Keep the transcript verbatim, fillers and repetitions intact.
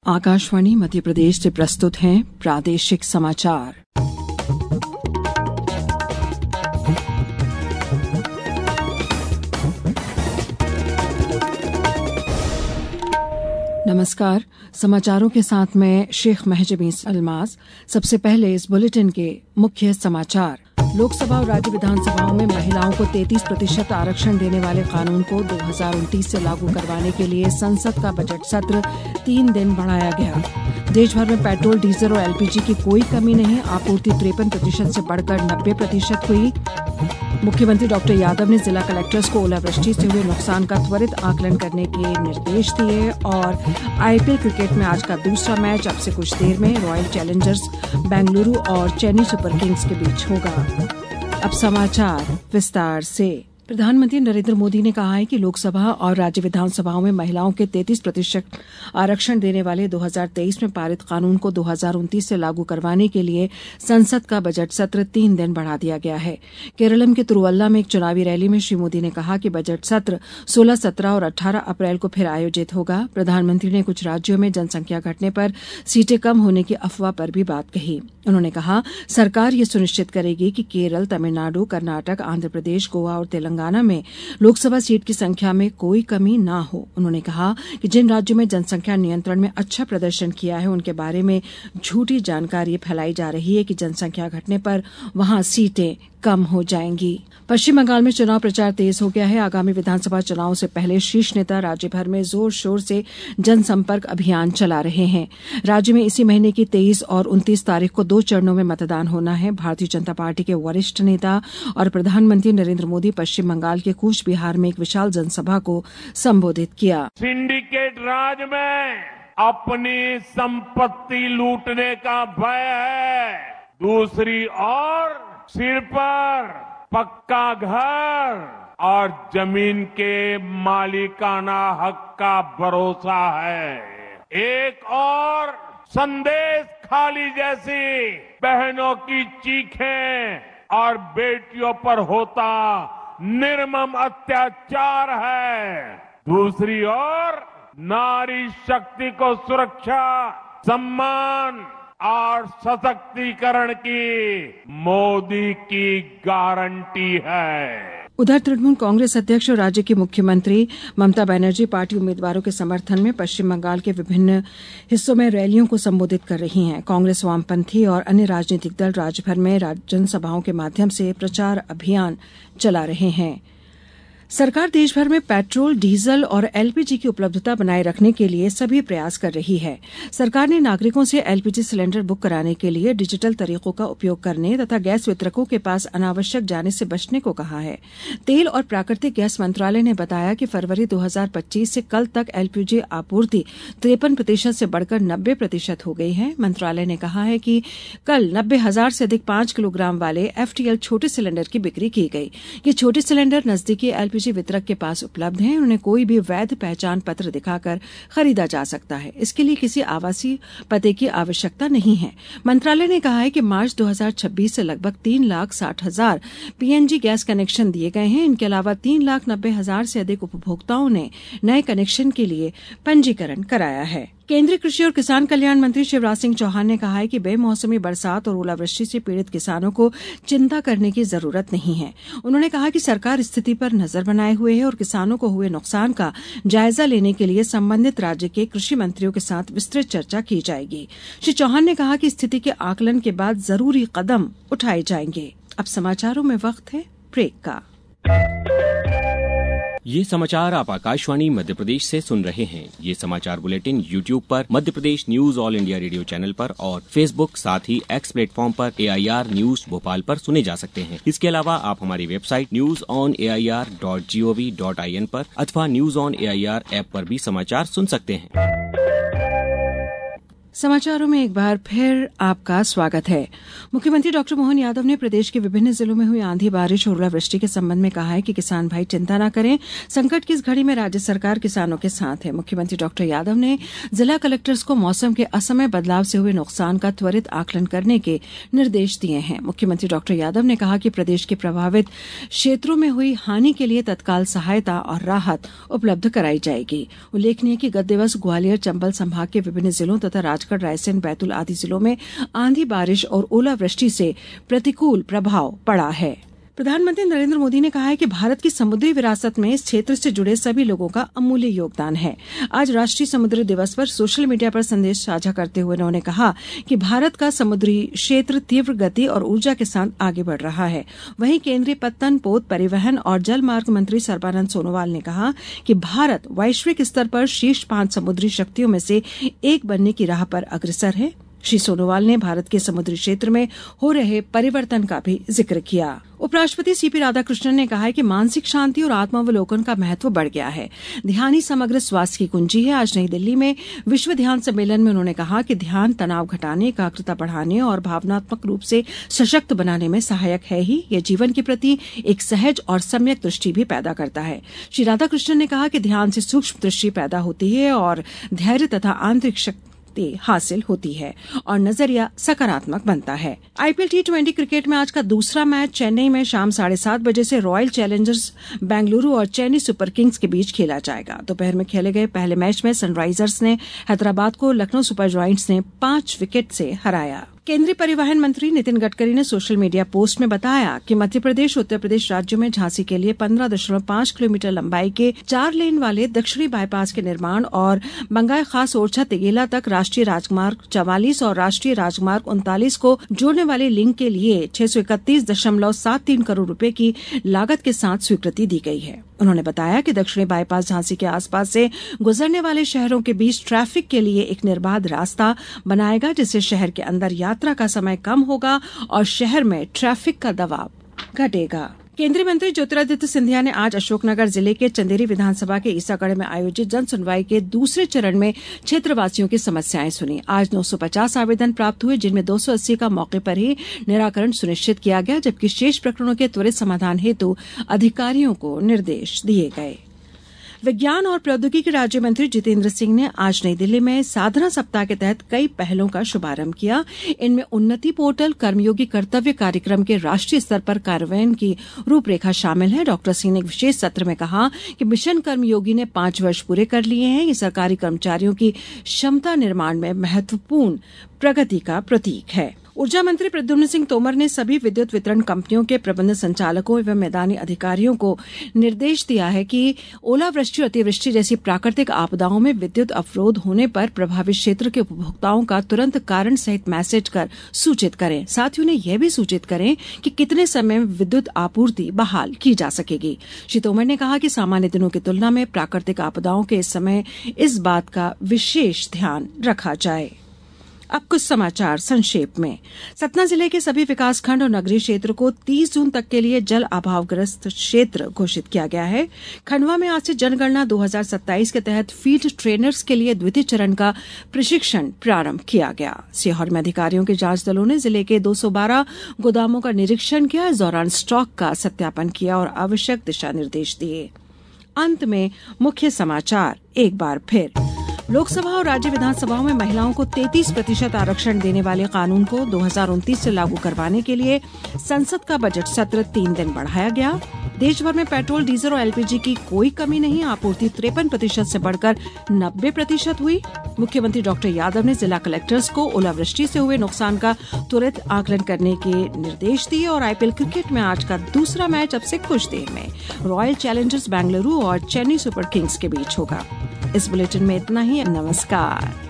आकाशवाणी मध्य प्रदेश से प्रस्तुत हैं प्रादेशिक समाचार। नमस्कार, समाचारों के साथ मैं शेख महजबी अलमास। सबसे पहले इस बुलेटिन के मुख्य समाचार। लोकसभा और राज्य विधानसभाओं में महिलाओं को तैंतीस प्रतिशत आरक्षण देने वाले कानून को दो हज़ार उनतीस से लागू करवाने के लिए संसद का बजट सत्र तीन दिन बढ़ाया गया। देश भर में पेट्रोल, डीजल और एलपीजी की कोई कमी नहीं, आपूर्ति तिरपन प्रतिशत से बढ़कर नब्बे प्रतिशत हुई। मुख्यमंत्री डॉक्टर यादव ने जिला कलेक्टर्स को ओलावृष्टि से हुए नुकसान का त्वरित आकलन करने के निर्देश दिए। और आईपीएल क्रिकेट में आज का दूसरा मैच अब से कुछ देर में रॉयल चैलेंजर्स बेंगलुरु और चेन्नई सुपर किंग्स के बीच होगा। अब समाचार विस्तार से। प्रधानमंत्री नरेंद्र मोदी ने कहा है कि लोकसभा और राज्य विधानसभाओं में महिलाओं के तैंतीस प्रतिशत आरक्षण देने वाले दो हज़ार तेईस में पारित कानून को दो हज़ार उनतीस से लागू करवाने के लिए संसद का बजट सत्र तीन दिन बढ़ा दिया गया है। केरलम के तिरुवल्ला में एक चुनावी रैली में श्री मोदी ने कहा कि बजट सत्र सोलह, सत्रह और अठारह अप्रैल को फिर आयोजित होगा। प्रधानमंत्री ने कुछ राज्यों में जनसंख्या घटने पर सीटें कम होने की अफवाह पर भी बात कही। उन्होंने कहा, सरकार ये सुनिश्चित करेगी कि केरल, तमिलनाडु, कर्नाटक, आंध्र प्रदेश, गोवा और तेलंगाना में लोकसभा सीट की संख्या में कोई कमी न हो। उन्होंने कहा कि जिन राज्यों में जनसंख्या नियंत्रण में अच्छा प्रदर्शन किया है, उनके बारे में झूठी जानकारी फैलाई जा रही है कि जनसंख्या घटने पर वहां सीटें कम हो जाएंगी। पश्चिम बंगाल में चुनाव प्रचार तेज हो गया है। आगामी विधानसभा चुनाव से पहले शीर्ष नेता राज्य भर में जोर शोर से जनसंपर्क अभियान चला रहे हैं। राज्य में इसी महीने की तेईस और उनतीस तारीख को दो चरणों में मतदान होना है। भारतीय जनता पार्टी के वरिष्ठ नेता और प्रधानमंत्री नरेंद्र मोदी पश्चिम बंगाल के कूच बिहार में एक विशाल जनसभा को संबोधित किया। सिंडिकेट राज में अपनी संपत्ति लूटने का भय है, दूसरी ओर सिर पर पक्का घर और जमीन के मालिकाना हक का भरोसा है। एक और संदेश खाली जैसी बहनों की चीखें और बेटियों पर होता निर्मम अत्याचार है। दूसरी ओर नारी शक्ति को सुरक्षा, सम्मान और सशक्तिकरण की मोदी की गारंटी है। उधर तृणमूल कांग्रेस अध्यक्ष और राज्य की मुख्यमंत्री ममता बनर्जी पार्टी उम्मीदवारों के समर्थन में पश्चिम बंगाल के विभिन्न हिस्सों में रैलियों को संबोधित कर रही हैं। कांग्रेस, वामपंथी और अन्य राजनीतिक दल राज्य भर में जनसभाओं के माध्यम से प्रचार अभियान चला रहे हैं। सरकार देश भर में पेट्रोल, डीजल और एलपीजी की उपलब्धता बनाए रखने के लिए सभी प्रयास कर रही है। सरकार ने नागरिकों से एलपीजी सिलेंडर बुक कराने के लिए डिजिटल तरीकों का उपयोग करने तथा गैस वितरकों के पास अनावश्यक जाने से बचने को कहा है। तेल और प्राकृतिक गैस मंत्रालय ने बताया कि फरवरी दो हज़ार पच्चीस से कल तक एलपीजी आपूर्ति तिरपन प्रतिशत से बढ़कर नब्बे प्रतिशत हो गई है। मंत्रालय ने कहा है कि कल नब्बे हजार से अधिक पांच किलोग्राम वाले एफटीएल छोटे सिलेंडर की बिक्री की गई। ये छोटे सिलेंडर नजदीकी एलपीजी वितरक के पास उपलब्ध हैं। उन्हें कोई भी वैध पहचान पत्र दिखाकर खरीदा जा सकता है। इसके लिए किसी आवासीय पते की आवश्यकता नहीं है। मंत्रालय ने कहा है कि मार्च दो हज़ार छब्बीस से लगभग तीन लाख साठ हजार पीएनजी गैस कनेक्शन दिए गए हैं। इनके अलावा तीन लाख नब्बे हजार से अधिक उपभोक्ताओं ने नए कनेक्शन के लिए पंजीकरण कराया है। केंद्रीय कृषि और किसान कल्याण मंत्री शिवराज सिंह चौहान ने कहा है कि बेमौसमी बरसात और ओलावृष्टि से पीड़ित किसानों को चिंता करने की जरूरत नहीं है। उन्होंने कहा कि सरकार स्थिति पर नजर बनाए हुए है और किसानों को हुए नुकसान का जायजा लेने के लिए संबंधित राज्य के कृषि मंत्रियों के साथ विस्तृत चर्चा की जाएगी। श्री चौहान ने कहा कि स्थिति के आकलन के बाद जरूरी कदम उठाए जाएंगे। अब समाचारों में वक्त है ब्रेक का। ये समाचार आप आकाशवाणी मध्य प्रदेश से सुन रहे हैं। ये समाचार बुलेटिन यूट्यूब पर Madhya Pradesh news All India Radio channel पर और फेसबुक साथ ही एक्स प्लेटफॉर्म पर एआईआर न्यूज भोपाल पर सुने जा सकते हैं। इसके अलावा आप हमारी website news on A I R dot G O V dot I N पर अथवा news on A I R app पर भी समाचार सुन सकते हैं। समाचारों में एक बार फिर आपका स्वागत है। मुख्यमंत्री डॉक्टर मोहन यादव ने प्रदेश के विभिन्न जिलों में हुई आंधी बारिश और ओलावृष्टि के संबंध में कहा है कि किसान भाई चिंता न करें, संकट की इस घड़ी में राज्य सरकार किसानों के साथ है। मुख्यमंत्री डॉक्टर यादव ने जिला कलेक्टर्स को मौसम के असमय बदलाव से हुए नुकसान का त्वरित आकलन करने के निर्देश दिए हैं। मुख्यमंत्री डॉक्टर यादव ने कहा कि प्रदेश के प्रभावित क्षेत्रों में हुई हानि के लिए तत्काल सहायता और राहत उपलब्ध कराई जाएगी। उल्लेखनीय कि गत दिवस ग्वालियर, चंबल संभाग के विभिन्न जिलों तथा राजगढ़, रायसेन, बैतूल आदि जिलों में आंधी बारिश और ओलावृष्टि से प्रतिकूल प्रभाव पड़ा है। प्रधानमंत्री नरेंद्र मोदी ने कहा है कि भारत की समुद्री विरासत में इस क्षेत्र से जुड़े सभी लोगों का अमूल्य योगदान है। आज राष्ट्रीय समुद्री दिवस पर सोशल मीडिया पर संदेश साझा करते हुए उन्होंने कहा कि भारत का समुद्री क्षेत्र तीव्र गति और ऊर्जा के साथ आगे बढ़ रहा है। वहीं केंद्रीय पत्तन, पोत, परिवहन और जल मार्ग मंत्री सर्बानंद सोनोवाल ने कहा कि भारत वैश्विक स्तर पर शीर्ष पांच समुद्री शक्तियों में से एक बनने की राह पर अग्रसर है। श्री सोनोवाल ने भारत के समुद्री क्षेत्र में हो रहे परिवर्तन का भी जिक्र किया। उपराष्ट्रपति सीपी राधाकृष्णन ने कहा है कि मानसिक शांति और आत्मावलोकन का महत्व बढ़ गया है। ध्यान ही समग्र स्वास्थ्य की कुंजी है। आज नई दिल्ली में विश्व ध्यान सम्मेलन में उन्होंने कहा कि ध्यान तनाव घटाने, एकाग्रता बढ़ाने और भावनात्मक रूप से सशक्त बनाने में सहायक है ही, यह जीवन के प्रति एक सहज और सम्यक दृष्टि भी पैदा करता है। श्री राधाकृष्णन ने कहा कि ध्यान से सूक्ष्म दृष्टि पैदा होती है और धैर्य तथा आंतरिक शक्ति हासिल होती है और नजरिया सकारात्मक बनता है। आईपीएल टी ट्वेंटी क्रिकेट में आज का दूसरा मैच चेन्नई में शाम साढ़े सात बजे से रॉयल चैलेंजर्स बेंगलुरु और चेन्नई सुपर किंग्स के बीच खेला जाएगा। दोपहर में खेले गए पहले मैच में सनराइजर्स ने हैदराबाद को लखनऊ सुपर जायंट्स ने पांच विकेट से हराया। केंद्रीय परिवहन मंत्री नितिन गडकरी ने सोशल मीडिया पोस्ट में बताया कि मध्य प्रदेश, उत्तर प्रदेश राज्यों में झांसी के लिए पंद्रह दशमलव पांच किलोमीटर लंबाई के चार लेन वाले दक्षिणी बाईपास के निर्माण और बंगाई खास ओरछा तिगेला तक राष्ट्रीय राजमार्ग चवालीस और राष्ट्रीय राजमार्ग उनतालीस को जोड़ने वाले लिंक के लिए छह सौ इकतीस दशमलव सात तीन करोड़ रुपए की लागत के साथ स्वीकृति दी गई है। उन्होंने बताया कि दक्षिणी बाईपास झांसी के आसपास से गुजरने वाले शहरों के बीच ट्रैफिक के लिए एक निर्बाध रास्ता बनाएगा, जिससे शहर के अंदर यात्रा का समय कम होगा और शहर में ट्रैफिक का दबाव घटेगा। केंद्रीय मंत्री ज्योतिरादित्य सिंधिया ने आज अशोकनगर जिले के चंदेरी विधानसभा के ईसागढ़ में आयोजित जन सुनवाई के दूसरे चरण में क्षेत्रवासियों की समस्याएं सुनी। आज नौ सौ पचास आवेदन प्राप्त हुए, जिनमें दो सौ अस्सी का मौके पर ही निराकरण सुनिश्चित किया गया, जबकि शेष प्रकरणों के त्वरित समाधान हेतु अधिकारियों को निर्देश दिए गए। विज्ञान और प्रौद्योगिकी राज्य मंत्री जितेंद्र सिंह ने आज नई दिल्ली में साधना सप्ताह के तहत कई पहलों का शुभारंभ किया। इनमें उन्नति पोर्टल, कर्मयोगी कर्तव्य कार्यक्रम के राष्ट्रीय स्तर पर कार्यान्वयन की रूपरेखा शामिल है। डॉक्टर सिंह ने एक विशेष सत्र में कहा कि मिशन कर्मयोगी ने पांच वर्ष पूरे कर लिए हैं। ये सरकारी कर्मचारियों की क्षमता निर्माण में महत्वपूर्ण प्रगति का प्रतीक है। ऊर्जा मंत्री प्रद्युम्न सिंह तोमर ने सभी विद्युत वितरण कंपनियों के प्रबंध संचालकों एवं मैदानी अधिकारियों को निर्देश दिया है कि ओलावृष्टि और अतिवृष्टि जैसी प्राकृतिक आपदाओं में विद्युत अवरोध होने पर प्रभावित क्षेत्र के उपभोक्ताओं का तुरंत कारण सहित मैसेज कर सूचित करें। साथ ही उन्हें यह भी सूचित करें कि कितने समय में विद्युत आपूर्ति बहाल की जा सकेगी। श्री तोमर ने कहा कि सामान्य दिनों की तुलना में प्राकृतिक आपदाओं के इस समय इस बात का विशेष ध्यान रखा जाए। अब कुछ समाचार संक्षेप में। सतना जिले के सभी विकासखंड और नगरीय क्षेत्र को तीस जून तक के लिए जल अभावग्रस्त क्षेत्र घोषित किया गया है। खंडवा में आज से जनगणना दो हज़ार सत्ताईस के तहत फील्ड ट्रेनर्स के लिए द्वितीय चरण का प्रशिक्षण प्रारंभ किया गया। सीहोर में अधिकारियों के जांच दलों ने जिले के दो सौ बारह गोदामों का निरीक्षण किया। इस दौरान स्टॉक का सत्यापन किया और आवश्यक दिशा निर्देश दिए। अंत में मुख्य समाचार एक बार फिर। लोकसभा और राज्य विधानसभाओं में महिलाओं को तैंतीस प्रतिशत आरक्षण देने वाले कानून को दो हज़ार उनतीस से लागू करवाने के लिए संसद का बजट सत्र तीन दिन बढ़ाया गया। देश भर में पेट्रोल, डीजल और एलपीजी की कोई कमी नहीं, आपूर्ति तिरपन प्रतिशत से बढ़कर नब्बे प्रतिशत हुई। मुख्यमंत्री डॉक्टर यादव ने जिला कलेक्टर्स को ओलावृष्टि से हुए नुकसान का त्वरित आकलन करने के निर्देश दिए। और आईपीएल क्रिकेट में आज का दूसरा मैच अब से कुछ देर में रॉयल चैलेंजर्स बेंगलुरु और चेन्नई सुपर किंग्स के बीच होगा। इस बुलेटिन में इतना ही। नमस्कार।